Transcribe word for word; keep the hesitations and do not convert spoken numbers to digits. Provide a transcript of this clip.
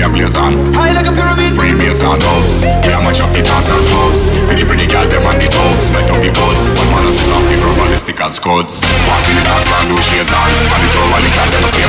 a blaze on. High like a pyramid. Free bass and dubs. We a mash up the dance and clubs. For the pretty girl them on the tubs. Met up the buds. One man a set off the rubber ballistic and scuds. Walk in the dance brand new shades on. And the tour while the girl them a stay